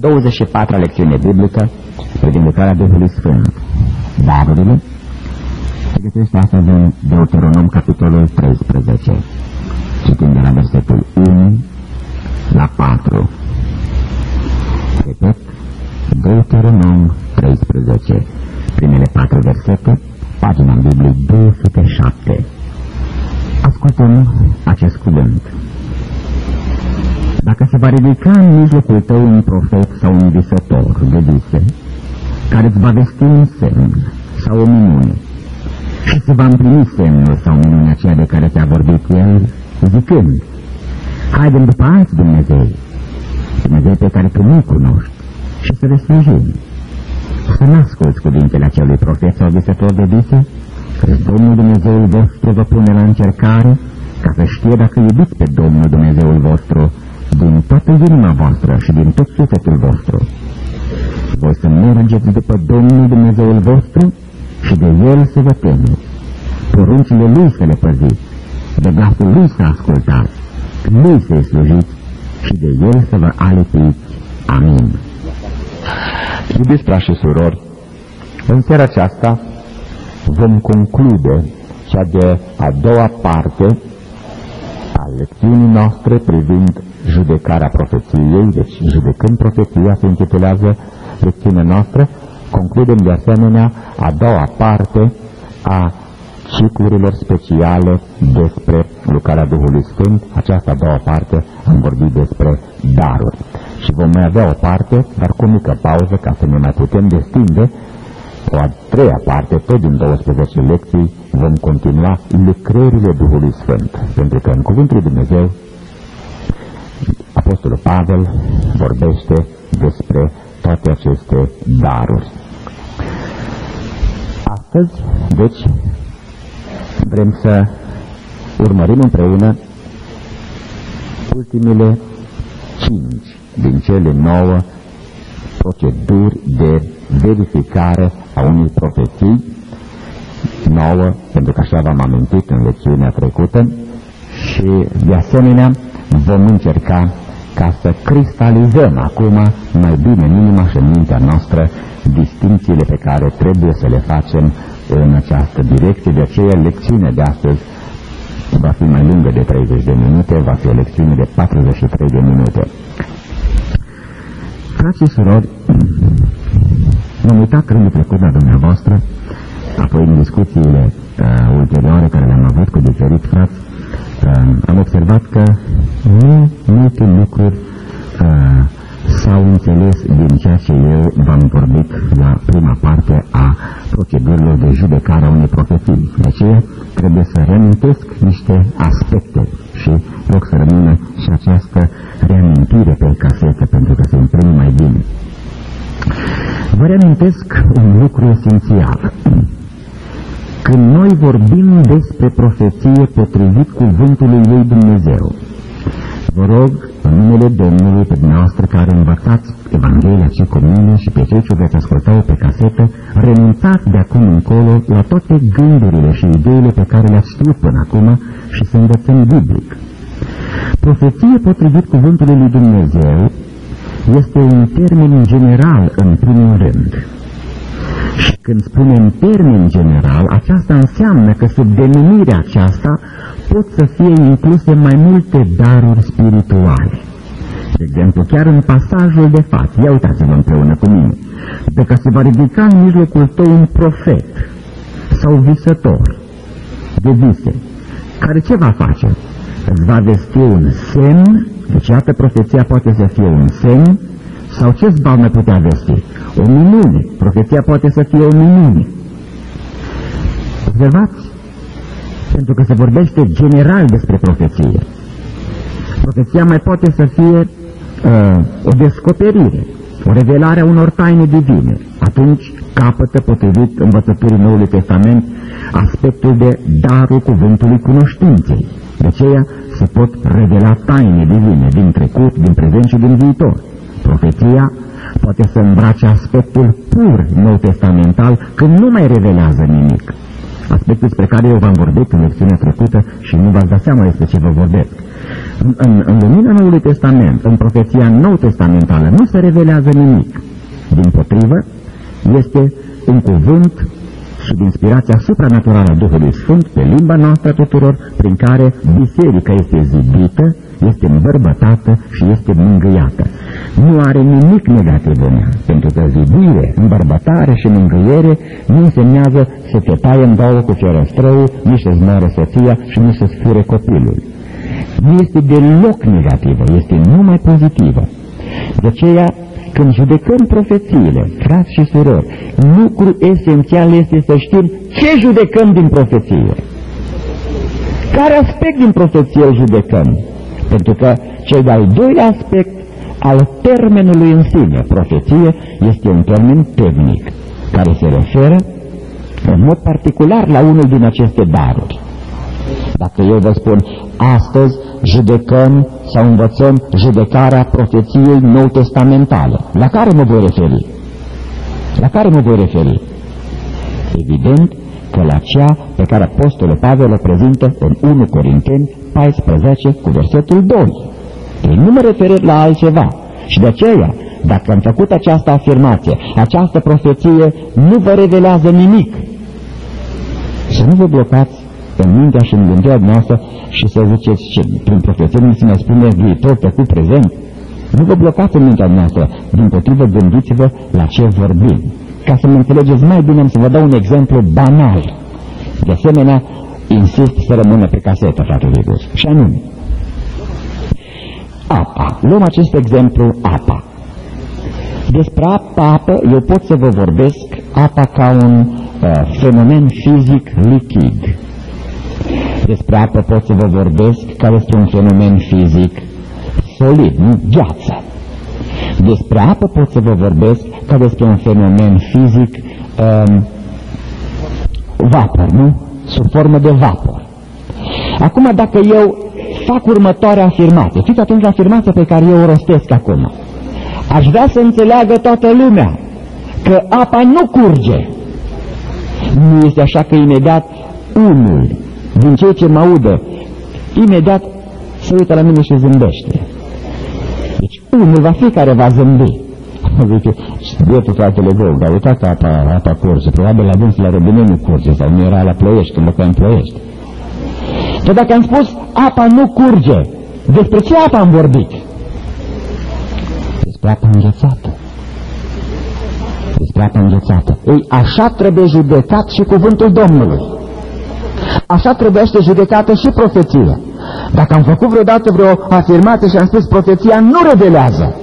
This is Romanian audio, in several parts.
24-a lecțiune biblică privind lucrarea Duhului Sfânt. Darurile se găsește astăzi în Deuteronom, capitolul 13. Citim de la versetul 1 la 4. Repet, Deuteronom 13, primele 4 versete, pagina în Biblie 207. Ascultăm acest cuvânt. Dacă se va ridica în mijlocul tău un profet sau un visător de vise, care îți va vesti un semn sau o minune, și se va împlini semnul sau minunea aceea de care ți-a vorbit el, zicând: haidem după alți Dumnezei, Dumnezei pe care tu nu cunoști, și să le slujim. Să n-asculți cuvintele acelui profet sau visător de vise, că Domnul Dumnezeul vostru vă pune la încercare, ca să știe dacă iubiți pe Domnul Dumnezeul vostru din toată inima voastră și din tot sufletul vostru. Voi să mergeți după Domnul Dumnezeul vostru și de El să vă temeți, poruncile Lui să le păziți, de glasul Lui să ascultați, Lui să-i slujiți și de El să vă alipiți. Amin. Iubiți frați și surori, în seara aceasta vom conclude cea de a doua parte a lecțiunii noastre privind judecarea profeției. Deci, judecând profeția se intitulează lecțiunea noastră. Concludem de asemenea a doua parte a ciclurilor speciale despre lucrarea Duhului Sfânt. Această a doua parte am vorbit despre daruri. Și vom mai avea o parte, dar cu o mică pauză, ca să ne mai putem destinde. O a treia parte, tot din 12 lecții, vom continua lucrările Duhului Sfânt. Pentru că în Cuvântul lui Dumnezeu, Apostolul Pavel vorbește despre toate aceste daruri. Astăzi, deci, vrem să urmărim împreună ultimele 5 din cele 9 proceduri de verificare a unei profeții, 9, pentru că așa v-am amintit în lecțiunea trecută, și de asemenea vom încerca ca să cristalizăm acum mai bine în inima și în mintea noastră distincțiile pe care trebuie să le facem în această direcție. De aceea lecțiunea de astăzi va fi mai lungă de 30 de minute, va fi o lecțiune de 43 de minute. Frați și surori, m-am uitat rândul trecut la dumneavoastră, apoi în discuțiile ulterioare care le-am avut cu diferiți frați, am observat că nu multe lucruri s-au înțeles din ceea ce eu v-am vorbit la prima parte a procedurilor de judecare a unei profeții. De aceea trebuie să reamintesc niște aspecte și rog să rămână și această reamintire pe casetă, pentru că se imprime mai bine. Vă reamintesc un lucru esențial. Când noi vorbim despre profeție potrivit cuvântului lui Dumnezeu, vă rog, în numele Domnului, pe dumneavoastră care învățați Evanghelia și cu mine și pe cei ce veți asculta-o pe casetă, renunțați de acum încolo la toate gândurile și ideile pe care le-ați știut până acum și să învățăm biblic. Profeție potrivit cuvântului lui Dumnezeu este un termen general în primul rând. Și când spunem termen general, aceasta înseamnă că sub denumirea aceasta pot să fie incluse mai multe daruri spirituale. De exemplu, chiar în pasajul de față, ia uitați-vă împreună cu mine, dacă se va ridica în mijlocul tău un profet sau visător de vise, care ce va face? Îți va vesti un semn, deci iată, profeția poate să fie un semn, sau ce-ți va mai putea vesti? O minune. Profeția poate să fie o minune. Observați? Pentru că se vorbește general despre profeție. Profeția mai poate să fie o descoperire, o revelare a unor taine divine. Atunci capătă, potrivit învățăturii Noului Testament, aspectul de darul cuvântului cunoștinței. De aceea se pot revela taine divine din trecut, din prezent și din viitor. Profeția poate să îmbrace aspectul pur nou-testamental când nu mai revelează nimic. Aspectul despre care eu v-am vorbit în lecțiunea trecută și nu v-ați dat seama despre ce vă vorbesc. În lumina Noului Testament, în profeția nou-testamentală, nu se revelează nimic. Dimpotrivă, este un cuvânt sub inspirația supranaturală a Duhului Sfânt pe limba noastră tuturor, prin care biserica este zidită, este îmbărbătată și este mângâiată. Nu are nimic negativ în ea, pentru că zidire, îmbărbătare și mângâiere nu însemnează să te taie în două cu fierăstrăul, nici să-ți moară soția și nici să-ți fure copilul. Nu este deloc negativă, este numai pozitivă. De aceea, când judecăm profețiile, frați și surori, lucru esențial este să știm ce judecăm din profeție. Care aspect din profeție îl judecăm? Pentru că cel de-al doilea aspect al termenului în sine, profeție, este un termen tehnic, care se referă în mod particular la unul din aceste daruri. Dacă eu vă spun, astăzi judecăm sau învățăm judecarea profeției nou-testamentale, la care mă voi referi? La care mă voi referi? Evident că la cea pe care Apostolul Pavel o prezintă în 1 Corinteni 14 cu versetul 2. Ei nu mă refer la altceva. Și de aceea, dacă am făcut această afirmație, această profeție nu vă revelează nimic, să nu vă blocați în mintea și în gândirea noastră și să ziceți ce prin profeție nu se mai spune viitor, trecut, prezent. Nu vă blocați în mintea noastră, dimpotrivă gândiți-vă la ce vorbim. Ca să mă înțelegeți mai bine, am să vă dau un exemplu banal. De asemenea, insist să rămână pe casetă, frate Ligus. Și anume, apa. Luăm acest exemplu, apa. Despre apă, eu pot să vă vorbesc apa ca un fenomen fizic lichid. Despre apă pot să vă vorbesc ca despre un fenomen fizic solid, nu? Gheață. Despre apă pot să vă vorbesc ca despre un fenomen fizic vapor, nu? Sub formă de vapor. Acum, dacă eu fac următoarea afirmație, fiți atunci la afirmația pe care eu o rostesc acum. Aș vrea să înțeleagă toată lumea că apa nu curge. Nu este așa că imediat unul din cei ce mă audă, imediat se uită la mine și zâmbește. Deci unul va fi care va zâmbi. Zice, bietul fratele Gol, dar uitați că apa curge, probabil la dâns la robinet nu curge, sau nu era la Ploiești, când locuia în Ploiești. Dar dacă am spus, apa nu curge, despre ce apa am vorbit? Despre apa înghețată. Despre apa înghețată. Ei, așa trebuie judecat și cuvântul Domnului. Așa trebuiește judecată și profeția. Dacă am făcut vreodată vreo afirmație și am spus profeția nu revelează,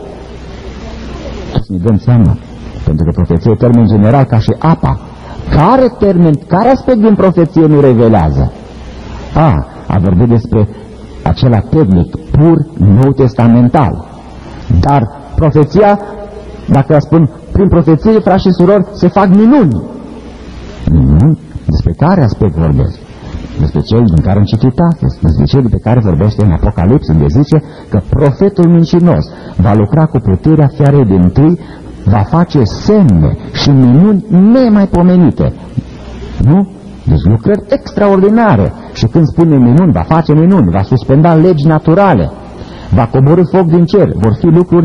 să ne dăm seama, pentru că profeția e termen general ca și apa. Care aspect din profeție nu revelează? A vorbit despre acela tehnic, pur nou-testamental. Dar profeția, dacă spun prin profeție, frați și surori, se fac minuni. Minuni? Despre care aspect vorbesc? Despre cel din care am citit astăzi, despre cel pe care vorbește în Apocalips, unde zice că profetul mincinos va lucra cu puterea fiarei dintâi, va face semne și minuni nemaipomenite. Nu? Deci lucrări extraordinare. Și când spune minuni, va face minuni, va suspenda legi naturale, va coborî foc din cer. Vor fi lucruri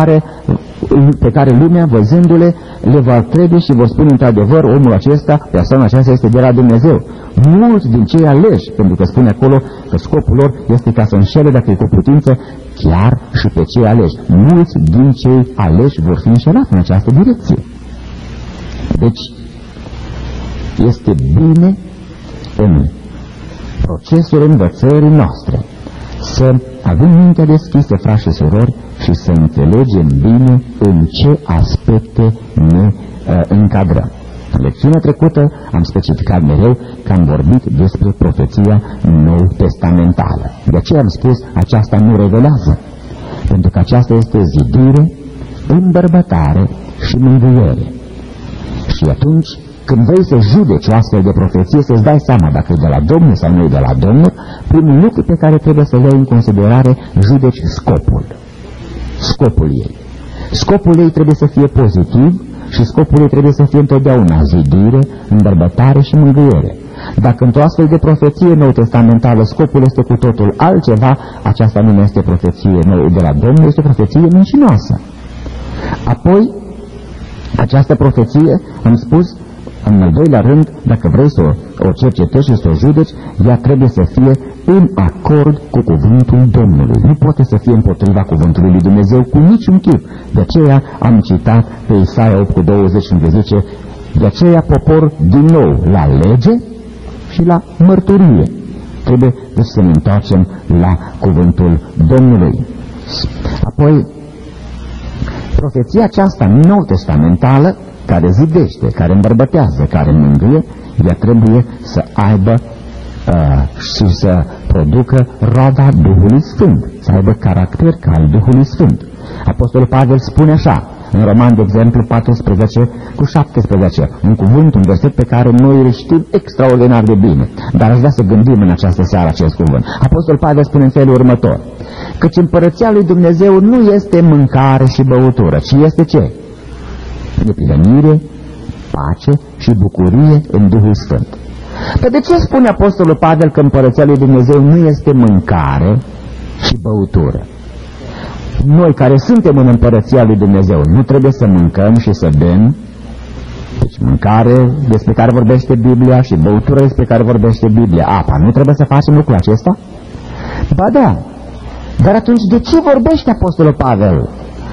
pe care lumea, văzându-le, le va crede și vor spune într-adevăr, omul acesta, persoana aceasta este de la Dumnezeu. Mulți din cei aleși, pentru că spune acolo că scopul lor este ca să înșele, dacă e cu putință, chiar și pe cei aleși. Mulți din cei aleși vor fi înșelați în această direcție. Deci, este bine în procesul învățării noastre să avem mintea deschisă, frați și surori, și să înțelegem bine în ce aspecte ne încadrăm. În lecțiunea trecută am specificat mereu că am vorbit despre profeția nou-testamentală. De aceea am spus, aceasta nu revelează, pentru că aceasta este zidire, îmbărbătare și mângâiere. Și atunci, când vrei să judeci o astfel de profeție, să-ți dai seama dacă e de la Domnul sau nu e de la Domnul, primul lucru pe care trebuie să-l iei în considerare, judeci scopul. Scopul ei. Scopul ei trebuie să fie pozitiv și scopul ei trebuie să fie întotdeauna zidire, îmbărbătare și mângâiere. Dacă într-o astfel de profeție nou-testamentală scopul este cu totul altceva, aceasta nu este profeție nouă de la Domnul, este profeție mincinoasă. Apoi, această profeție, am spus, în al doilea rând, dacă vrei să o cercetezi și să o judeci, ea trebuie să fie în acord cu cuvântul Domnului. Nu poate să fie împotriva cuvântului lui Dumnezeu cu niciun chip. De aceea am citat pe Isaia 8:20 unde zice: de aceea popor din nou la lege și la mărturie. Trebuie să ne întoarcem la cuvântul Domnului. Apoi, profeția aceasta nou-testamentală, care zidește, care îmbărbătează, care mângâie, ea trebuie să aibă și să producă roada Duhului Sfânt, să aibă caracter ca al Duhului Sfânt. Apostolul Pavel spune așa, în Roman, de exemplu, 14:17, un cuvânt, un verset pe care noi îl știm extraordinar de bine, dar aș vrea să gândim în această seară acest cuvânt. Apostolul Pavel spune în felul următor: căci împărăția lui Dumnezeu nu este mâncare și băutură, ci este ce? Neprihănire, pace și bucurie în Duhul Sfânt. Dar de ce spune Apostolul Pavel că împărăția lui Dumnezeu nu este mâncare și băutură? Noi care suntem în împărăția lui Dumnezeu nu trebuie să mâncăm și să bem? Deci mâncare despre care vorbește Biblia și băutură despre care vorbește Biblia, apa, nu trebuie să facem lucrul acesta? Ba da, dar atunci de ce vorbește Apostolul Pavel?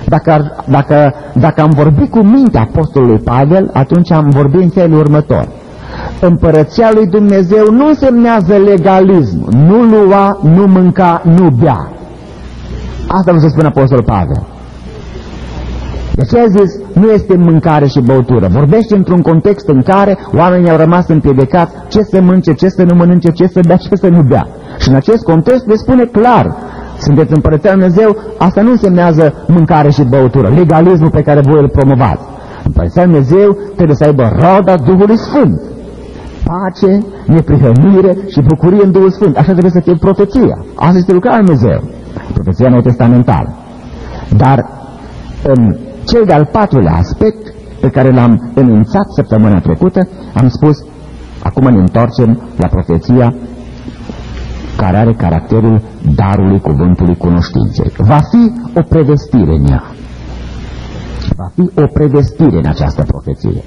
Dacă am vorbit cu mintea Apostolului Pavel, atunci am vorbit în felul următor: împărăția lui Dumnezeu nu însemnează legalism, nu lua, nu mânca, nu bea. Asta nu se spune Apostolul Pavel. De ce a zis nu este mâncare și băutură? Vorbește într-un context în care oamenii au rămas împiedicați ce să mănânce, ce să nu mănânce, ce să bea, ce să nu bea. Și în acest context le spune clar: sunteți împărăția lui Dumnezeu, asta nu însemnează mâncare și băutură, legalismul pe care voi îl promovați. Împărăția lui Dumnezeu trebuie să aibă roada Duhului Sfânt, pace, neprihănire și bucurie în Duhul Sfânt. Așa trebuie să fie profeția. Asta este lucrarea lui Dumnezeu, profeția nou-testamentală. Dar în cel de-al patrulea aspect, pe care l-am enunțat săptămâna trecută, am spus: acum ne întoarcem la profeția care are caracterul darului cuvântului cunoștinței. Va fi o prevestire în ea. Va fi o prevestire în această profeție.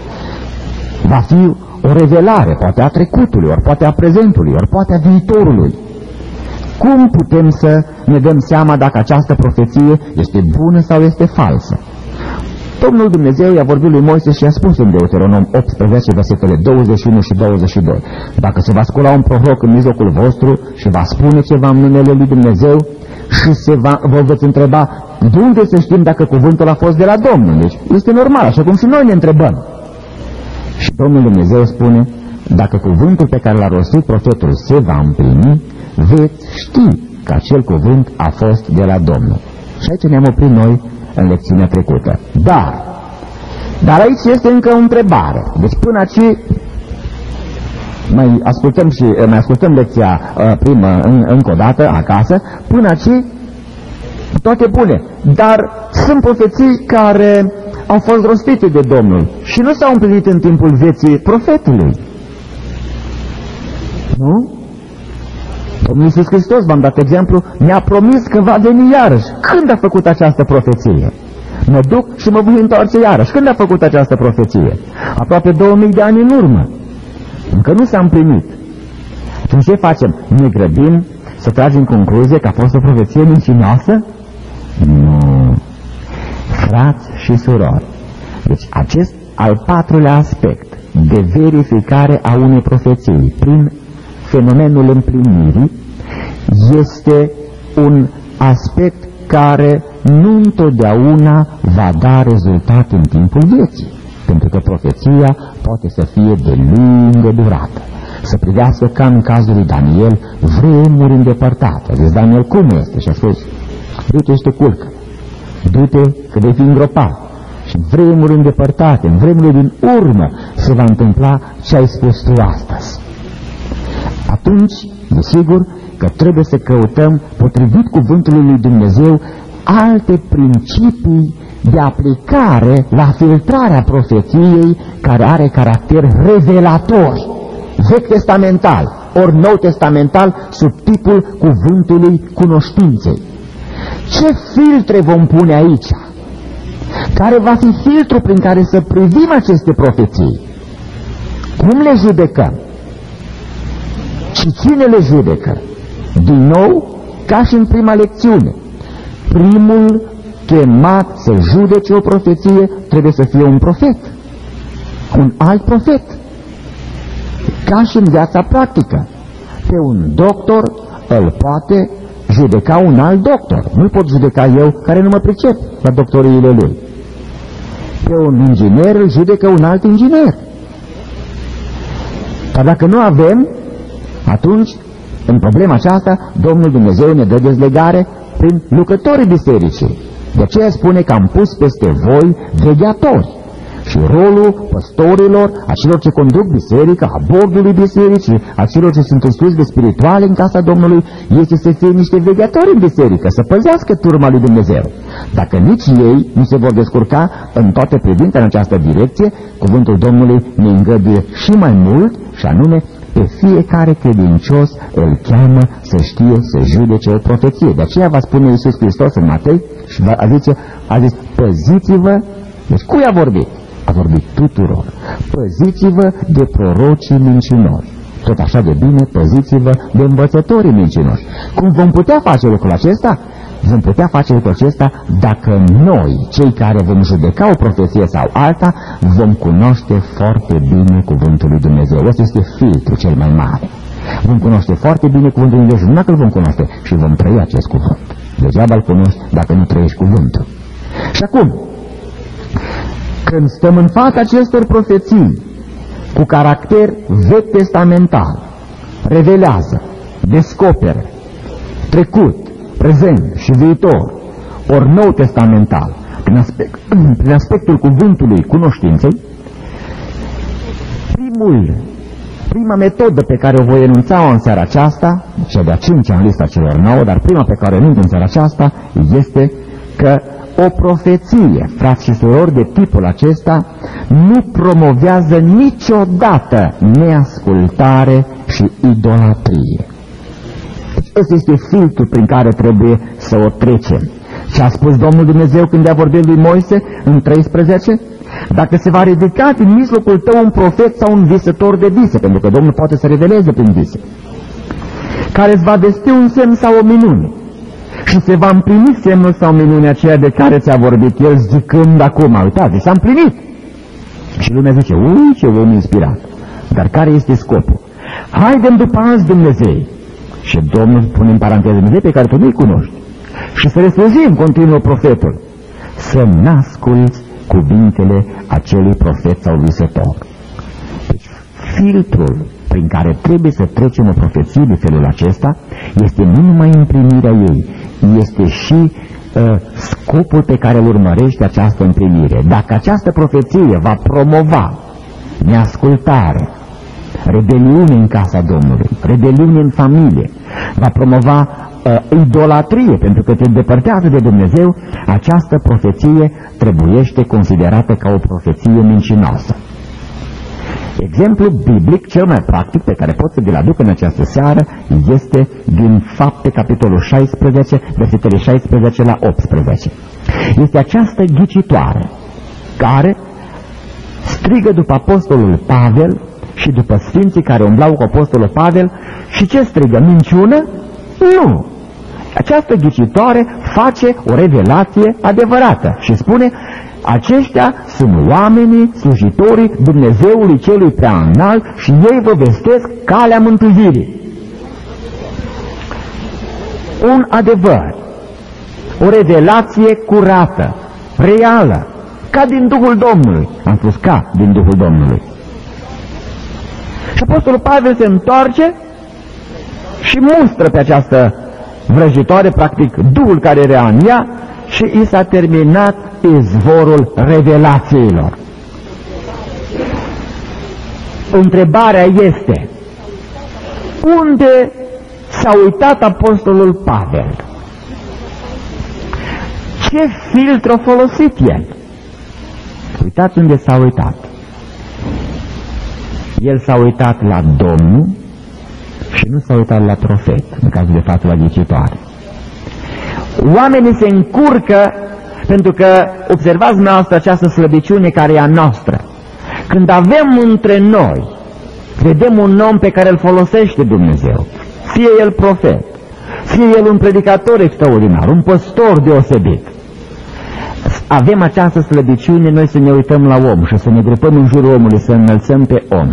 Va fi o revelare, poate a trecutului, ori poate a prezentului, ori poate a viitorului. Cum putem să ne dăm seama dacă această profeție este bună sau este falsă? Domnul Dumnezeu i-a vorbit lui Moise și i-a spus în Deuteronom 18, versetele 21 și 22: dacă se va scula un proroc în mijlocul vostru și va spune ceva în numele lui Dumnezeu și vă veți întreba de unde să știm dacă cuvântul a fost de la Domnul. Deci este normal, așa cum și noi ne întrebăm. Și Domnul Dumnezeu spune: dacă cuvântul pe care l-a rostit profetul se va împlini, veți ști că acel cuvânt a fost de la Domnul. Și aici ne-am oprit noi în lecțiunea trecută. Dar aici este încă o întrebare. Deci până aici mai ascultăm lecția primă încă o dată acasă. Până aici toate bune. Dar sunt profeții care au fost rostite de Domnul și nu s-au împlinit în timpul vieții profetului. Nu? Domnul Iisus Hristos, v-am dat exemplu, mi-a promis că va veni iarăși. Când a făcut această profeție? Mă duc și mă voi întoarce iarăși. Când a făcut această profeție? Aproape 2000 de ani în urmă. Încă nu s-a împlinit. Atunci ce facem? Ne grăbim să tragem concluzie că a fost o profeție mincinoasă? Nu. Frați și surori, deci acest al patrulea aspect de verificare a unei profeții prin fenomenul împlinirii este un aspect care nu întotdeauna va da rezultat în timpul vieții, pentru că profeția poate să fie de lungă durată, să privească ca în cazul lui Daniel vremuri îndepărtate. Deci Daniel cum este? Și a spus: du-te și te culcă, du-te că vei fi îngropat. Și vremuri îndepărtate, în vremurile din urmă se va întâmpla ce ai spus tu astăzi. Atunci, desigur că trebuie să căutăm, potrivit cuvântului lui Dumnezeu, alte principii de aplicare la filtrarea profeției care are caracter revelator. vechi testamental, ori nou testamental, sub tipul cuvântului cunoștinței. Ce filtre vom pune aici? Care va fi filtrul prin care să privim aceste profeții? Cum le judecăm? Și cine le judecă? Din nou, ca și în prima lecțiune, primul chemat să judece o profeție trebuie să fie un profet, un alt profet. Ca și în viața practică, pe un doctor îl poate judeca un alt doctor. Nu-l pot judeca eu care nu mă pricep la doctoriile lui. Pe un inginer îl judecă un alt inginer. Dar dacă nu avem, atunci, în problema aceasta, Domnul Dumnezeu ne dă dezlegare prin lucrătorii bisericii. De aceea spune că am pus peste voi vegheatori. Și rolul păstorilor, a celor ce conduc biserica, a bordului bisericii, a celor ce sunt în slujbe spirituale în casa Domnului, este să fie niște vegheatori în biserică, să păzească turma lui Dumnezeu. Dacă nici ei nu se vor descurca în toate privințele în această direcție, cuvântul Domnului ne îngăduie și mai mult, și anume, pe fiecare credincios îl cheamă să știe să judece o profeție. De aceea va spune Iisus Hristos în Matei și a zis, păziți-vă. Deci cui a vorbit? A vorbit tuturor. Păziți-vă de prorocii mincinoși. Tot așa de bine, păziți-vă de învățătorii mincinoși. Cum vom putea face lucrul acesta? Vom putea face lucrul acesta dacă noi, cei care vom judeca o profeție sau alta, vom cunoaște foarte bine cuvântul lui Dumnezeu. Ăsta este filtrul cel mai mare. Vom cunoaște foarte bine cuvântul lui Dumnezeu, nu dacă îl vom cunoaște, și vom trăi acest cuvânt. Degeaba îl cunoști dacă nu trăiești cuvântul. Și acum, când stăm în fața acestor profeții cu caracter vechi testamental, revelează, descoperă trecut, prezent și viitor, ori nou testamental, prin aspectul cuvântului cunoștinței, prima metodă pe care o voi enunța în seara aceasta, cea de-a 5-a în lista celor 9, dar prima pe care o enunț în seara aceasta, este că o profeție, frați și surori, de tipul acesta nu promovează niciodată neascultare și idolatrie. Ăsta este filtrul prin care trebuie să o trecem. Ce a spus Domnul Dumnezeu când a vorbit lui Moise în 13? Dacă se va ridica din mijlocul tău un profet sau un visător de vise, pentru că Domnul poate să reveleze prin vise, care îți va vesti un semn sau o minune, și se va împlini semnul sau minunea aceea de care ți-a vorbit el, zicând acum, uitați, s-a împlinit. Și lumea zice, ui, ce om inspirat. Dar care este scopul? Haidem după alți Dumnezei. Și Domnul pune în paranteză Dumnezei pe care tu nu-i cunoști. Și să le slujim, continuă profetul, să n-asculți cuvintele acelui profet sau visător. Deci, filtrul prin care trebuie să trecem o profeție de felul acesta este nu numai împlinirea ei, este și scopul pe care îl urmărește această împlinire. Dacă această profeție va promova neascultare, rebeliune în casa Domnului, rebeliune în familie, va promova idolatrie, pentru că te îndepărtează de Dumnezeu, această profeție trebuiește considerată ca o profeție mincinoasă. Exemplu biblic cel mai practic pe care pot să vi-l aduc în această seară este din Fapte, capitolul 16, versetele 16 la 18. Este această ghicitoare care strigă după apostolul Pavel și după sfinții care umblau cu apostolul Pavel. Și ce strigă? Minciună? Nu! Această ghicitoare face o revelație adevărată și spune: aceștia sunt oamenii, slujitorii Dumnezeului celui prea înalt și ei vă vestesc calea mântuirii. Un adevăr, o revelație curată, reală, ca din Duhul Domnului. Am spus ca din Duhul Domnului. Și apostolul Pavel se întoarce și mustră pe această vrăjitoare, practic Duhul care era în ea, și i s-a terminat izvorul revelațiilor. Întrebarea este: unde s-a uitat apostolul Pavel? Ce filtru a folosit el? Uitați unde s-a uitat. El s-a uitat la Domnul și nu s-a uitat la profet, în cazul de față la ghicitoare. Oamenii se încurcă pentru că, observați dumneavoastră această slăbiciune care e a noastră. Când avem între noi, vedem un om pe care îl folosește Dumnezeu, fie el profet, fie el un predicator extraordinar, un păstor deosebit, avem această slăbiciune noi să ne uităm la om și să ne grupăm în jurul omului, să înălțăm pe om.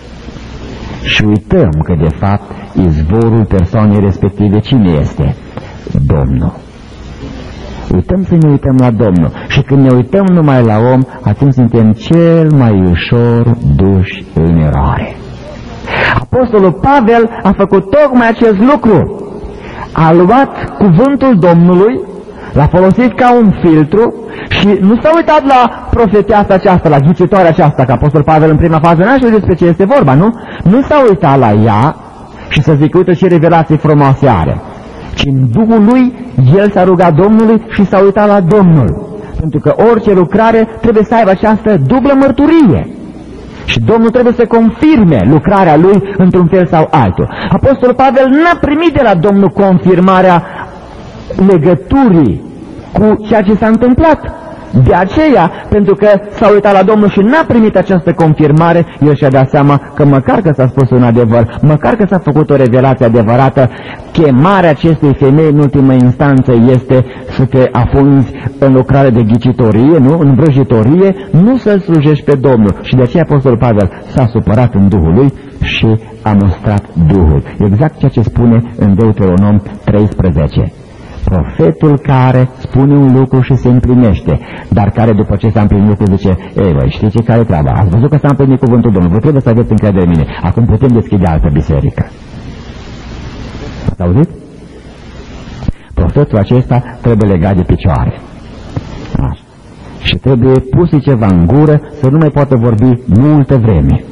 Și uităm că, de fapt, izvorul persoanei respective cine este? Domnul. Uităm să ne uităm la Domnul. Și când ne uităm numai la om, atunci suntem cel mai ușor duși în eroare. Apostolul Pavel a făcut tocmai acest lucru. A luat cuvântul Domnului, l-a folosit ca un filtru și nu s-a uitat la profeteasa aceasta, la ghicitoarea aceasta, că Apostol Pavel în prima fază n-a știut despre ce este vorba, nu? Nu s-a uitat la ea și să zic, uite ce revelații frumoase are, ci în Duhul lui el s-a rugat Domnului și s-a uitat la Domnul, pentru că orice lucrare trebuie să aibă această dublă mărturie. Și Domnul trebuie să confirme lucrarea lui într-un fel sau altul. Apostolul Pavel n-a primit de la Domnul confirmarea legăturii cu ceea ce s-a întâmplat. De aceea, pentru că s-a uitat la Domnul și n-a primit această confirmare, el și-a dat seama că măcar că s-a spus un adevăr, măcar că s-a făcut o revelație adevărată, chemarea acestei femei în ultimă instanță este să te afunzi în lucrare de ghicitorie, nu? În vrăjitorie, nu să-L slujești pe Domnul. Și de aceea Apostolul Pavel s-a supărat în Duhul lui și a mustrat Duhul. Exact ceea ce spune în Deuteronom 13. Profetul care spune un lucru și se împlinește, dar care după ce s-a împlinit lucru zice, ei băi, știi ce, care treaba? Ați văzut că s-a împlinit cuvântul Domnului, vă trebuie să aveți încredere în mine, acum putem deschide altă biserică. Ați auzit? Profetul acesta trebuie legat de picioare. Așa. Și trebuie pus ceva în gură să nu mai poată vorbi multă vreme.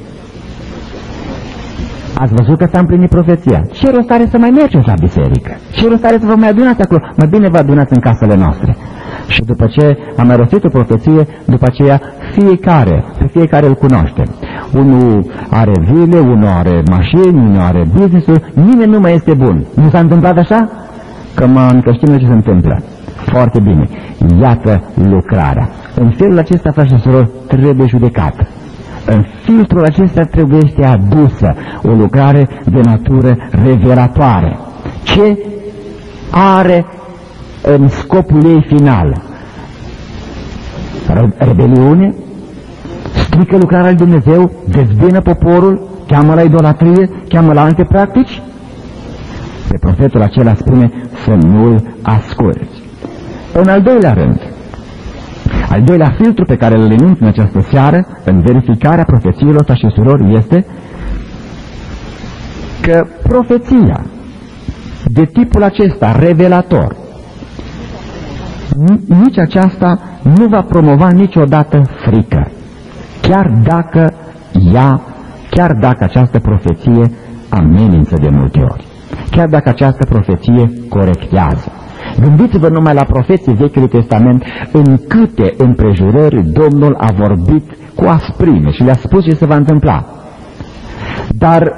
Ați văzut că s-a împlinit profeția. Ce rost are să mai mergeți la biserică? Ce rost are să vă mai adunați acolo? Mai bine vă adunați în casele noastre. Și după ce am mai rostit o profeție, după aceea pe fiecare îl cunoaște. Unul are vile, unul are mașini, unul are business-ul, nimeni nu mai este bun. Nu s-a întâmplat așa? Că știm ce se întâmplă. Foarte bine. Iată lucrarea. În felul acesta, frați și surori, trebuie judecată. În filtrul acesta trebuie adusă o lucrare de natură revelatoare. Ce are în scopul ei final? Rebeliune? Strică lucrarea lui Dumnezeu? Dezbină poporul? Cheamă la idolatrie? Cheamă la alte practici? Pe profetul acela spune să nu-l asculți. În al doilea rând, al doilea filtru pe care îl enunț în această seară, în verificarea profețiilor și surori, este că profeția de tipul acesta, revelator, nici aceasta nu va promova niciodată frică, chiar dacă această profeție amenință de multe ori, chiar dacă această profeție corectează. Gândiți-vă numai la profeții Vechiului Testament, în câte împrejurări Domnul a vorbit cu asprime și le-a spus ce se va întâmpla. Dar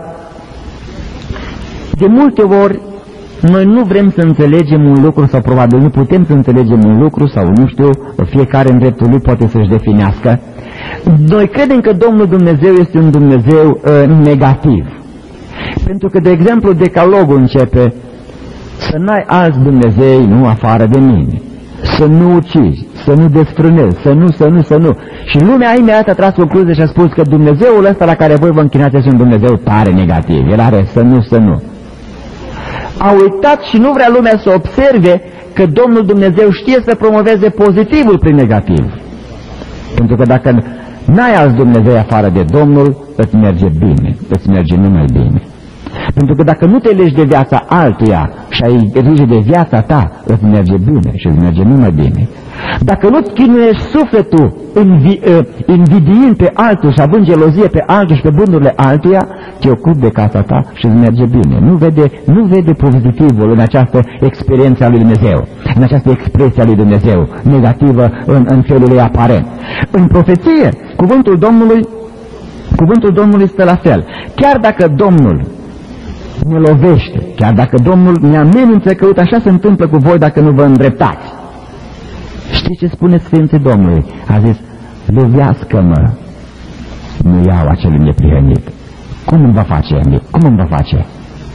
de multe ori noi nu vrem să înțelegem un lucru, sau probabil nu putem să înțelegem un lucru, sau nu știu, fiecare în dreptul lui poate să-și definească. Noi credem că Domnul Dumnezeu este un Dumnezeu negativ. Pentru că, de exemplu, Decalogul începe: să n-ai alți Dumnezei, nu, afară de mine, să nu ucizi, să nu desfrânezi, să nu. Și lumea imediat a tras concluzie și a spus că Dumnezeul ăsta la care voi vă închinați este un Dumnezeu tare negativ. El are să nu. A uitat și nu vrea lumea să observe că Domnul Dumnezeu știe să promoveze pozitivul prin negativ. Pentru că dacă n-ai alți Dumnezei afară de Domnul, îți merge bine, îți merge numai bine. Pentru că dacă nu te legi de viața altuia și ai grijă de viața ta, îți merge bine și îți merge numai bine. Dacă nu-ți chinuiești sufletul invidiind pe altul și având gelozie pe altul și pe bunurile altuia, te ocupi de casa ta și îți merge bine. Nu vede pozitivul în această experiență a lui Dumnezeu, în această expresie a lui Dumnezeu, negativă în felul ei aparent. În profeție, cuvântul Domnului Cuvântul Domnului stă la fel. Chiar dacă Domnul ne lovește, chiar dacă Domnul ne amenință că uite așa se întâmplă cu voi dacă nu vă îndreptați. Știți ce spune Sfinții Domnului? A zis, lovească-mă, nu iau acelui neprihănit. Cum îmi va face, amic? Cum îmi va face?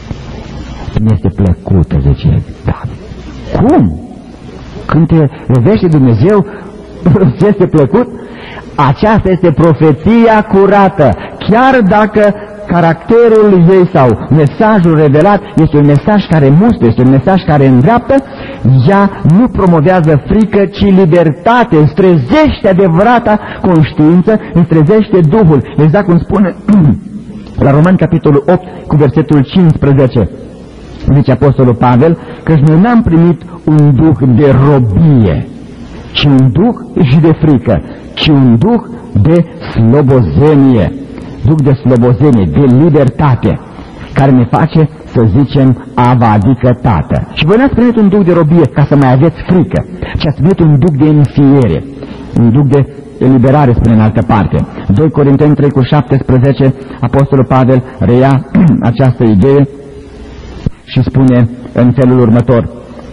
Mi este plăcută, zice David. Cum? Când te lovește Dumnezeu, ți este plăcut? Aceasta este profeția curată. Chiar dacă caracterul ei sau mesajul revelat este un mesaj care mustră, este un mesaj care îndreaptă, ea nu promovează frică, ci libertate, îți trezește adevărata conștiință, îți trezește Duhul. Exact cum spune la Romani capitolul 8 cu versetul 15, zice Apostolul Pavel, că noi n-am primit un duh de robie, ci un duh și de frică, ci un duh de slobozenie. Duh de slobozenie, de libertate, care ne face să zicem Ava, adică Tată. Și voi n-ați primit un duh de robie ca să mai aveți frică, ci ați primit un duh de înfiere, un duh de eliberare, spune în altă parte. 2 Corinteni 3 cu 17, Apostolul Pavel reia această idee și spune în felul următor,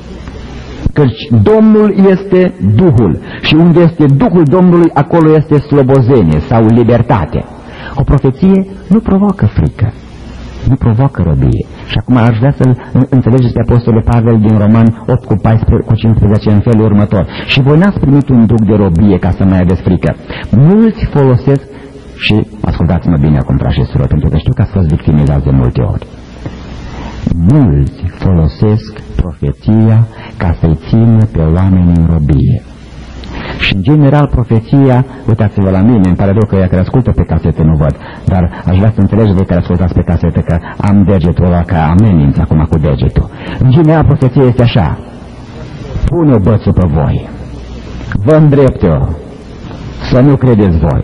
căci Domnul este Duhul și unde este Duhul Domnului, acolo este slobozenie sau libertate. O profeție nu provoacă frică, nu provoacă robie. Și acum aș vrea să-l înțelegeți pe Apostolul Pavel din Roman 8 cu 15 în felul următor. Și voi n-ați primit un duh de robie ca să mai aveți frică. Mulți folosesc, și ascultați-mă bine acum, frați și surori, pentru că știu că ați fost victimizați de multe ori. Mulți folosesc profeția ca să-i țină pe oameni în robie. Și în general profeția, uitați-vă la mine, îmi pare rău că ea care ascultă pe casete nu văd, dar aș vrea să înțelegeți voi care ascultați pe casete că am degetul ăla, că ameninț acum cu degetul. În general profeția este așa: pune o bățul pe voi, vă îndrept-o, să nu credeți voi.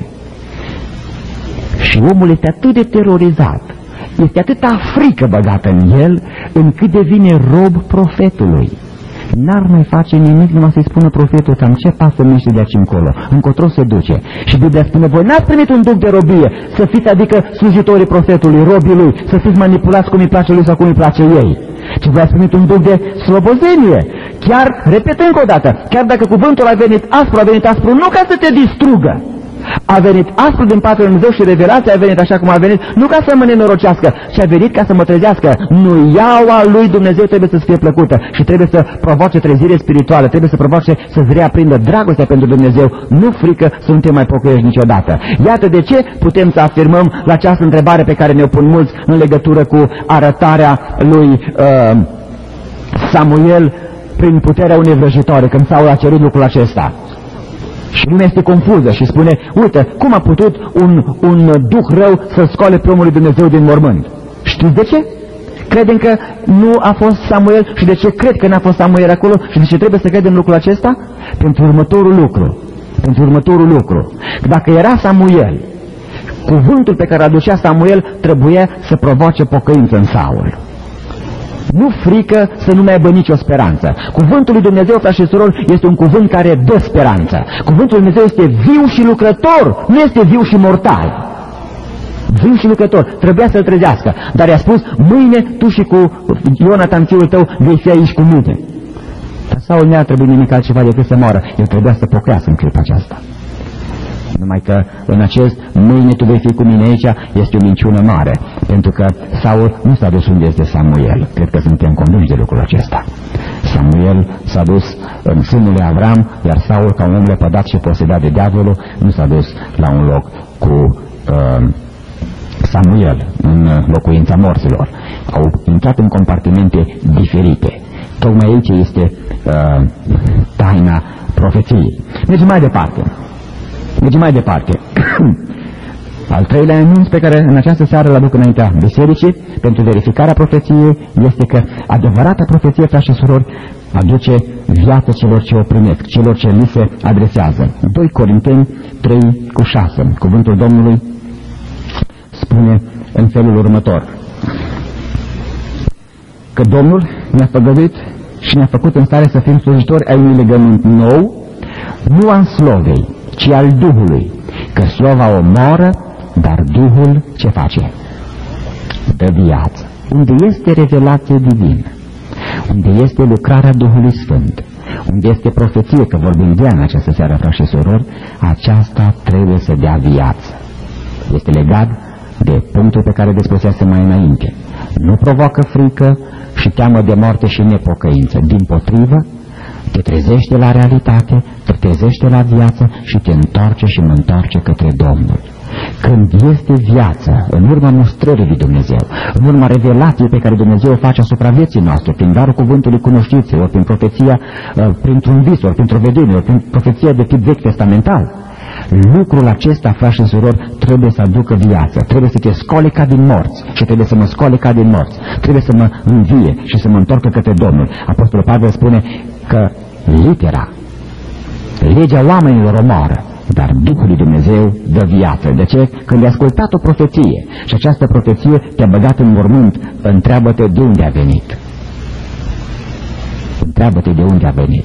Și omul este atât de terorizat, este atâta frică băgată în el, încât devine rob profetului. N-ar mai face nimic numai să-i spună profetul cam ce pasă miște de aici încolo, încotro se duce. Și Biblia spune, voi n-ați primit un duh de robie, să fiți adică slujitorii profetului, robii lui, să fiți manipulați cum îi place lui sau cum îi place ei, ci voi ați primit un duh de slobozenie. Chiar, repet încă o dată, chiar dacă cuvântul a venit aspru, nu ca să te distrugă. A venit aspru din partea lui Dumnezeu și revelația a venit așa cum a venit, nu ca să mă nenorocească, ci a venit ca să mă trezească. Nuiaua lui Dumnezeu trebuie să fie plăcută și trebuie să provoace trezire spirituală, trebuie să provoace să-ți reaprindă dragostea pentru Dumnezeu, nu frică să nu te mai pocăiești niciodată. Iată de ce putem să afirmăm la această întrebare pe care ne-o pun mulți în legătură cu arătarea lui Samuel prin puterea unei vrăjitoare, când Saul a cerut lucrul acesta. Și lumea este confuză și spune, uite, cum a putut un duh rău să scoale pe omul lui Dumnezeu din mormânt? Știți de ce? Credem că nu a fost Samuel și de ce cred că n-a fost Samuel acolo și de ce trebuie să credem lucrul acesta? Pentru următorul lucru. Dacă era Samuel, cuvântul pe care aducea Samuel trebuia să provoace pocăință în Saul. Nu frică să nu mai aibă nicio speranță. Cuvântul lui Dumnezeu, frați și surori, este un cuvânt care dă speranță. Cuvântul lui Dumnezeu este viu și lucrător, nu este viu și mortal. Viu și lucrător, trebuia să-l trezească. Dar i-a spus, mâine tu și cu Ionatan, fiul tău, vei fi aici cu mine. Dar Saul nu a trebuit nimic altceva decât să moară. El trebuia să pocăiască în clipa aceasta. Numai că în acest mâine tu vei fi cu mine aici este o minciună mare, pentru că Saul nu s-a dus unde este Samuel. Cred că suntem convinși de lucrul acesta. Samuel s-a dus în sânul lui Avram, iar Saul, ca un om lepădat și posedat de diavolul, nu s-a dus la un loc cu Samuel, în locuința morților. Au intrat în compartimente diferite. Tocmai aici este taina profeției. Mergem mai departe. Al treilea anunț pe care în această seară îl aduc înaintea bisericii pentru verificarea profeției este că adevărata profeție, frați și surori, aduce viață celor ce o primesc, celor ce li se adresează. 2 Corinteni 3 cu 6. Cuvântul Domnului spune în felul următor: că Domnul ne-a făgăduit și ne-a făcut în stare să fim slujitori ai unui legământ nou, nu al slovei, ci al Duhului, că slova omoară, dar Duhul ce face? Dă viață. Unde este revelație divină, unde este lucrarea Duhului Sfânt, unde este profeție, că vorbim de ea în această seară, frați și surori, aceasta trebuie să dea viață. Este legat de punctul pe care desprosesem mai înainte. Nu provoacă frică și teamă de moarte și nepocăință. Dimpotrivă, te trezește la realitate, te trezește la viață și te întoarce și mă întoarce către Domnul. Când este viață, în urma mustrării lui Dumnezeu, în urma revelației pe care Dumnezeu o face asupra vieții noastre, prin darul cuvântului cunoștinței, ori prin profeția, printr-un vis, ori printr-o vedenie, ori prin profeția de tip vechi testamental, lucrul acesta, frați și surori, trebuie să aducă viață, trebuie să te scole ca din morți și trebuie să mă scole ca din morți, trebuie să mă învie și să mă întorcă către Domnul. Apostolul Pavel spune că litera, legea oamenilor omoară, dar Duhul lui Dumnezeu dă viață. De ce? Când ai ascultat o profeție și această profeție te-a băgat în mormânt, întreabă-te de unde a venit. Întreabă-te de unde a venit.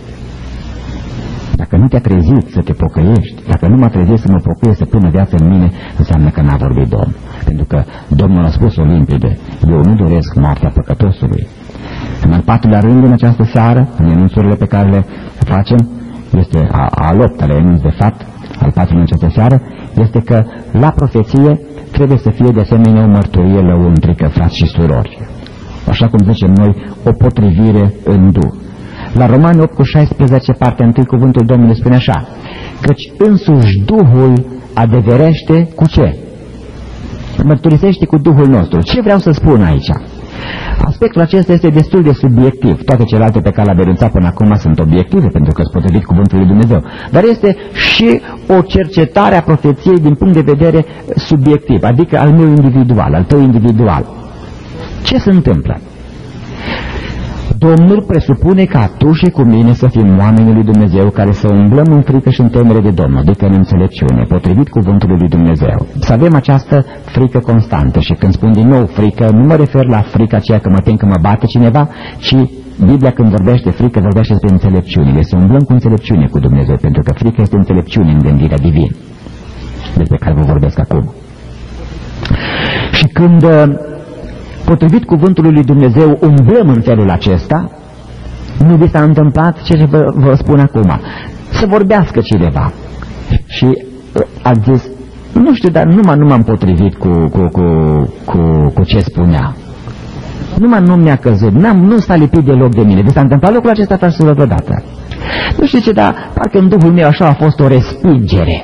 Dacă nu te-a trezit să te pocăiești, dacă nu m-a trezit să mă pocăiesc, să pună viață în mine, înseamnă că n-a vorbit Domnul. Pentru că Domnul a spus-o limpede: eu nu doresc moartea păcătosului. În al patrulea rând, în această seară, în enunțurile pe care le facem, este al optulea enunț de fapt, al patrulea în această seară, este că la profeție trebuie să fie de asemenea o mărturie lăuntrică, frați și surori. Așa cum zicem noi, o potrivire în Duh. La Romani 8:16, partea 1, cuvântul Domnului spune așa: căci însuși Duhul adeverește cu ce? Mărturisește cu Duhul nostru. Ce vreau să spun aici? Aspectul acesta este destul de subiectiv. Toate celelalte pe care le-am denunțat până acum sunt obiective, pentru că sunt potrivit cuvântului lui Dumnezeu. Dar este și o cercetare a profeției din punct de vedere subiectiv, adică al meu individual, al tău individual. Ce se întâmplă? Domnul presupune ca tu și cu mine să fim oamenii lui Dumnezeu care să umblăm în frică și în temere de Domnul, adică în înțelepciune, potrivit cuvântului lui Dumnezeu. Să avem această frică constantă. Și când spun din nou frică, nu mă refer la frica aceea că mă tem că mă bate cineva, ci Biblia când vorbește frică, vorbește despre înțelepciune. Să umblăm cu înțelepciune cu Dumnezeu, pentru că frica este înțelepciune în gândirea divină, despre care vă vorbesc acum. Și când potrivit cuvântului lui Dumnezeu umblăm în felul acesta, nu vi s-a întâmplat ce vă spun acum. Să vorbească cineva și a zis, nu știu, dar nu m-am potrivit cu ce spunea. Nu mi-a căzut, nu s-a lipit deloc de mine. Vi s-a întâmplat lucrul acesta, frați, vreodată? Nu știu ce, dar parcă în Duhul meu așa a fost o respingere.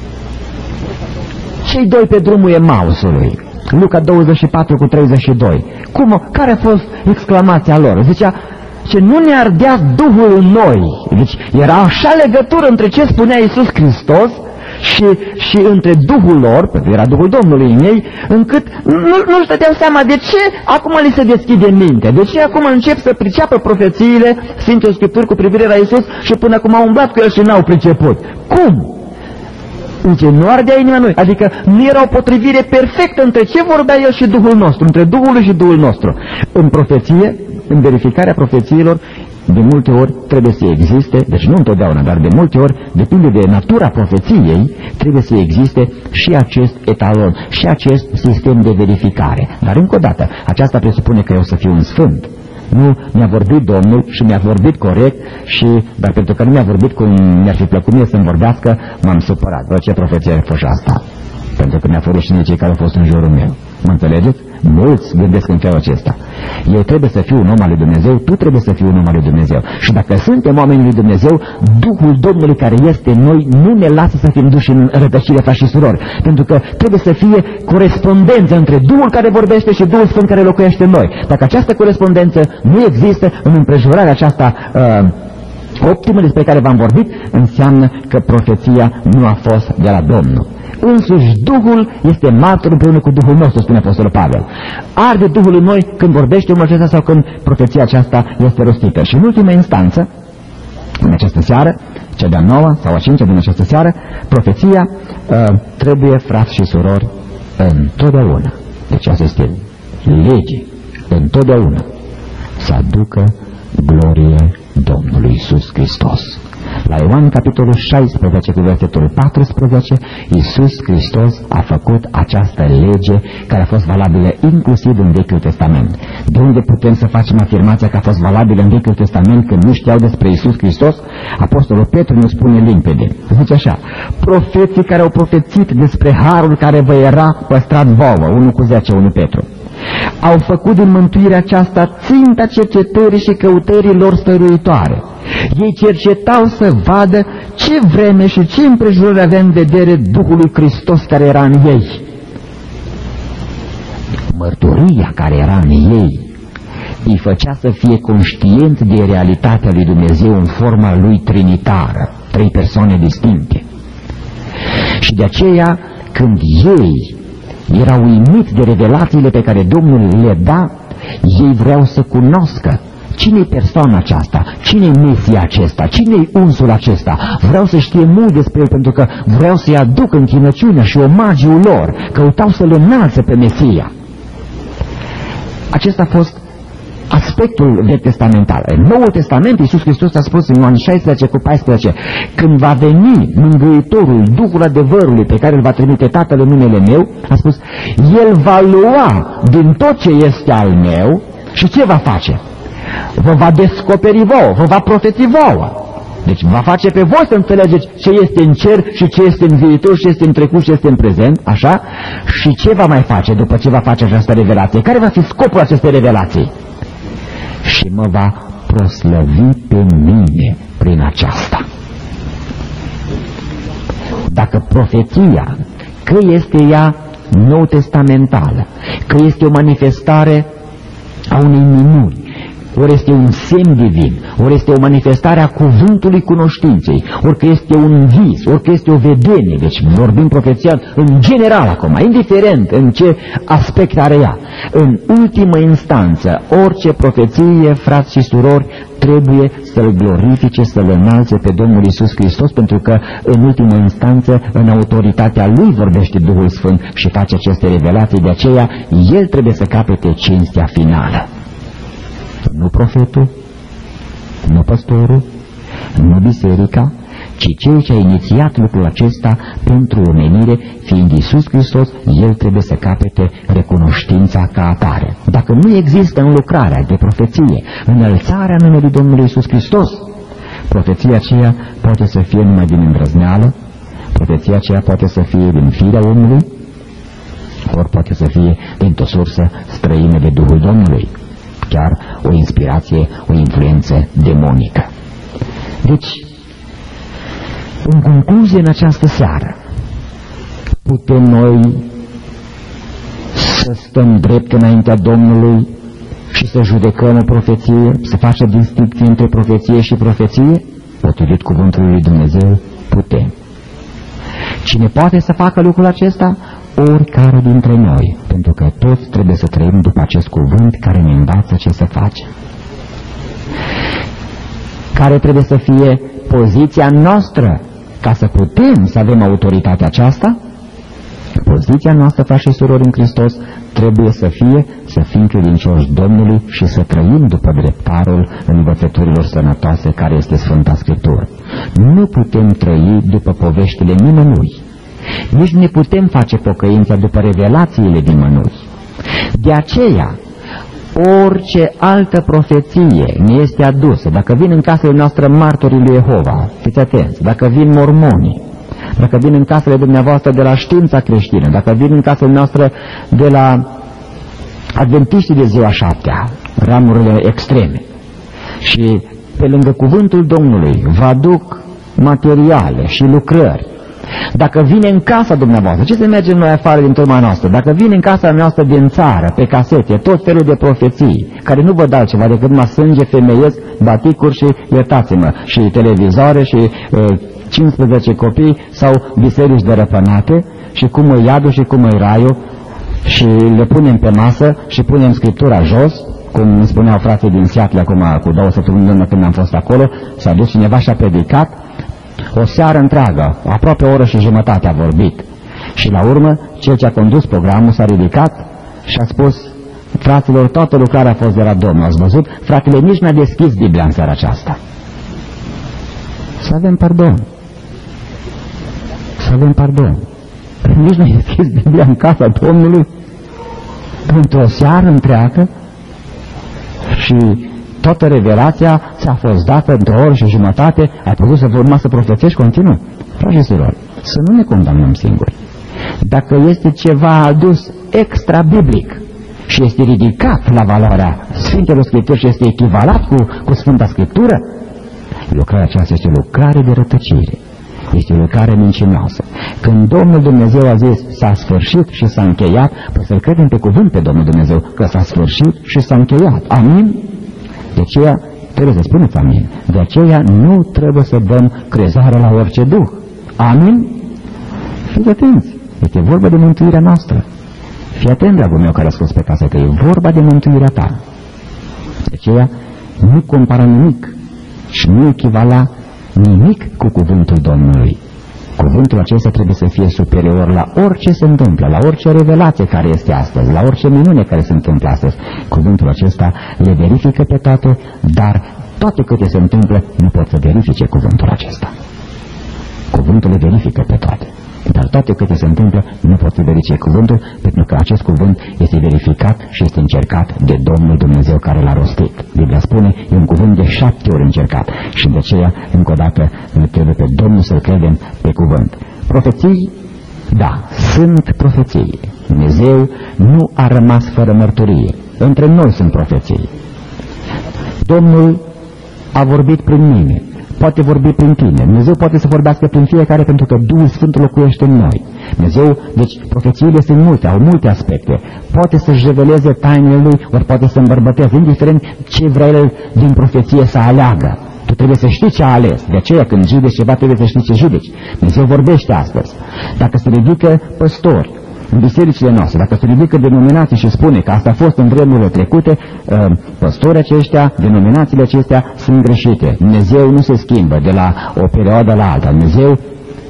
Cei doi pe drumul Emausului, Luca 24:32. Care a fost exclamația lor? Zicea, ce nu ne ardea Duhul în noi. Deci era așa legătură între ce spunea Iisus Hristos și între Duhul lor, pentru că era Duhul Domnului în ei, încât nu-și dădeau seama de ce acum li se deschide mintea, de ce acum încep să priceapă profețiile Sfintei Scripturi cu privire la Iisus și până acum au umblat cu el și n-au priceput. Cum? Zice, nu ardea inima noi, adică nu era o potrivire perfectă între ce vorbea el și Duhul nostru, între Duhul și Duhul nostru. În profeție, în verificarea profețiilor, de multe ori trebuie să existe, deci nu întotdeauna, dar de multe ori, depinde de natura profeției, trebuie să existe și acest etalon, și acest sistem de verificare. Dar încă o dată, aceasta presupune că eu să fiu un sfânt. Nu mi-a vorbit Domnul și mi-a vorbit corect, dar pentru că nu mi-a vorbit cum mi-ar fi plăcut mie să-mi vorbească, m-am supărat. Bă, ce profeție a fost asta? Pentru că mi-a fost rușine cei care au fost în jurul meu. Mă înțelegeți? Mulți gândesc în felul acesta. Eu trebuie să fiu un om al lui Dumnezeu, tu trebuie să fii un om al lui Dumnezeu. Și dacă suntem oamenii lui Dumnezeu, Duhul Domnului care este în noi nu ne lasă să fim duși în rătăcire, frați și surori. Pentru că trebuie să fie corespondență între Duhul care vorbește și Duhul Sfânt care locuiește în noi. Dacă această corespondență nu există în împrejurarea aceasta optimă despre care v-am vorbit, înseamnă că profeția nu a fost de la Domnul. Însuși Duhul este martor împreună cu Duhul nostru, spune Apostolul Pavel. Arde Duhul în noi când vorbește omul acesta sau când profeția aceasta este rostită. Și în ultima instanță, în această seară, cea de-a 9 sau a 5-a din această seară, profeția trebuie, frați și surori, întotdeauna, deci asta este lege, întotdeauna, să aducă glorie Domnului Iisus Hristos. La Ioan, capitolul 16, cu versetul 14, Iisus Hristos a făcut această lege care a fost valabilă inclusiv în Vechiul Testament. De unde putem să facem afirmația că a fost valabilă în Vechiul Testament când nu știau despre Iisus Hristos? Apostolul Petru ne spune limpede. Zice așa: profeții care au profețit despre harul care vă era păstrat vouă, 1 cu 10, 1 Petru, au făcut din mântuirea aceasta ținta cercetării și căutării lor stăruitoare. Ei cercetau să vadă ce vreme și ce împrejurări avea în vedere Duhul lui Hristos care era în ei. Mărturia care era în ei îi făcea să fie conștient de realitatea lui Dumnezeu în forma lui trinitară, 3 persoane distincte. Și de aceea, când ei erau uimiți de revelațiile pe care Domnul le da, ei vreau să cunoască cine-i persoana aceasta, cine-i Mesia acesta, cine-i unsul acesta. Vreau să știe mult despre el, pentru că vreau să-i aduc închinăciunea și omagiul lor. Căutau să-l înalțe pe Mesia. Acesta a fost aspectul vechi testamental. În Noul Testament, Iisus Hristos a spus în Ioan 16 cu 14, când va veni Mângâitorul, Duhul adevărului pe care îl va trimite Tatăl în numele meu, a spus, El va lua din tot ce este al meu și ce va face? Vă va descoperi vouă, vă va profeti vouă. Deci va face pe voi să înțelegeți ce este în cer și ce este în viitor, ce este în trecut și ce este în prezent, așa? Și ce va mai face după ce va face această revelație? Care va fi scopul acestei revelații? Și mă va proslăvi pe mine prin aceasta. Dacă profeția, că este ea nou-testamentală, că este o manifestare a unei minuni, ori este un semn divin, ori este o manifestare a cuvântului cunoștinței, ori că este un vis, ori că este o vedenie, deci vorbim profeția în general acum, indiferent în ce aspect are ea. În ultimă instanță, orice profeție, frați și surori, trebuie să-L glorifice, să-L înalțe pe Domnul Iisus Hristos, pentru că în ultimă instanță, în autoritatea Lui vorbește Duhul Sfânt și face aceste revelații, de aceea El trebuie să capete cinstea finală. Nu profetul, nu păstorul, nu biserica, ci cel ce a inițiat lucrul acesta pentru omenire, fiind Iisus Hristos, El trebuie să capete recunoștința ca atare. Dacă nu există în lucrarea de profeție înălțarea numelui Domnului Iisus Hristos, profeția aceea poate să fie numai din îndrăzneală, profeția aceea poate să fie din firea omului, ori poate să fie dintr-o sursă străină de Duhul Domnului, chiar o inspirație, o influență demonică. Deci, în concluzie, în această seară, putem noi să stăm drept înaintea Domnului și să judecăm o profeție, să facem distincție între profeție și profeție? Potrivit cuvântului lui Dumnezeu, putem. Cine poate să facă lucrul acesta? Oricare dintre noi, pentru că toți trebuie să trăim după acest cuvânt care ne învață ce să facem. Care trebuie să fie poziția noastră ca să putem să avem autoritatea aceasta? Poziția noastră, frați și surori în Hristos, trebuie să fie să fim credincioși Domnului și să trăim după dreptarul învățăturilor sănătoase care este Sfânta Scriptură. Nu putem trăi după poveștile nimănui. Nici nu ne putem face pocăința după revelațiile nimănui. De aceea, orice altă profeție ne este adusă, dacă vin în casele noastre martorii lui Jehova, fiți atenți, dacă vin mormonii, dacă vin în casele dumneavoastră de la știința creștină, dacă vin în casele noastre de la adventiștii de ziua 7-a, ramurile extreme, și pe lângă cuvântul Domnului vă aduc materiale și lucrări, dacă vine în casa dumneavoastră, ce să mergem noi afară din turma noastră? Dacă vine în casa noastră din țară, pe casete, tot felul de profeții, care nu vă dau altceva decât numai sânge femeiesc, baticuri și, iertați-mă, și televizoare și 15 copii sau biserici dărăpânate, și cum e iadul și cum e raiul, și le punem pe masă și punem Scriptura jos, cum îmi spuneau frații din Seattle acum cu 2 săptămâni când am fost acolo, s-a dus cineva și a predicat o seară întreagă, aproape o oră și jumătate a vorbit. Și la urmă, cel ce a condus programul s-a ridicat și a spus: fraților, toată lucrarea a fost de la Domnul. Ați văzut? Fratele nici n-a deschis Biblia în seara aceasta. Să avem pardon. Să avem pardon. Nici nu e scris Biblia în casa Domnului într-o seară întreagă și toată revelația ți-a fost dată într-o oră și jumătate, ai putut să urma să profețești continuu. Frați și surori, să nu ne condamnăm singuri. Dacă este ceva adus extra-biblic și este ridicat la valoarea Sfintelor Scripturi și este echivalat cu Sfânta Scriptură, lucrarea aceasta este lucrare de rătăcire. Este o lucrare mincinoasă. Când Domnul Dumnezeu a zis s-a sfârșit și s-a încheiat, păi să-L credem pe cuvânt pe Domnul Dumnezeu că s-a sfârșit și s-a încheiat. Amin? De aceea trebuie să spuneți amin. De aceea nu trebuie să dăm crezare la orice duh. Amin? Fiți atenți. Este vorba de mântuirea noastră. Fii atent, dragul meu, care a spus pe casă, că e vorba de mântuirea ta. De aceea nu compara nimic și nu echivala nimic cu cuvântul Domnului. Cuvântul acesta trebuie să fie superior la orice se întâmplă, la orice revelație care este astăzi, la orice minune care se întâmplă astăzi. Cuvântul acesta le verifică pe toate, dar toate câte se întâmplă nu pot să verifice cuvântul acesta. Cuvântul le verifică pe toate, dar toate câte se întâmplă nu pot să verifice cuvântul, pentru că acest cuvânt este verificat și este încercat de Domnul Dumnezeu care l-a rostit. Biblia spune, e un cuvânt de 7 ori încercat și de aceea, încă o dată, ne trebuie pe Domnul să-L credem pe cuvânt. Profeții? Da, sunt profeții. Dumnezeu nu a rămas fără mărturie. Între noi sunt profeții. Domnul a vorbit prin mine. Poate vorbi prin tine. Dumnezeu poate să vorbească prin fiecare pentru că Duhul Sfânt locuiește în noi. Dumnezeu, deci profețiile sunt multe, au multe aspecte. Poate să-și reveleze tainele Lui, ori poate să îmbărbăteze, indiferent ce vrea El din profeție să aleagă. Tu trebuie să știi ce a ales. De aceea când judeci ceva trebuie să știi ce judeci. Dumnezeu vorbește astăzi. Dacă se ridică păstori în bisericile noastre, dacă se ridică denominații și spune că asta a fost în vremurile trecute, păstorii aceștia, denominațiile acestea sunt greșite. Dumnezeu nu se schimbă de la o perioadă la alta. Dumnezeu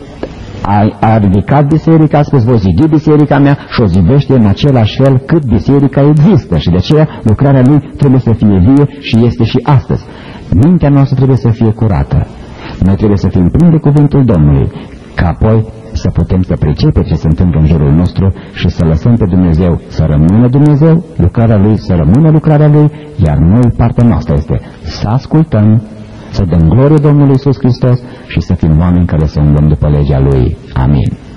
a ridicat biserica, a spus, voi zidi biserica mea și o zidește în același fel cât biserica există și de aceea lucrarea Lui trebuie să fie vie și este și astăzi. Mintea noastră trebuie să fie curată. Noi trebuie să fim plini de cuvântul Domnului, ca apoi să putem să pricepem ce se întâmplă în jurul nostru și să lăsăm pe Dumnezeu să rămână Dumnezeu, lucrarea Lui să rămână lucrarea Lui, iar noi partea noastră este să ascultăm, să dăm glorie Domnului Iisus Hristos și să fim oameni care să umblăm după legea Lui. Amin.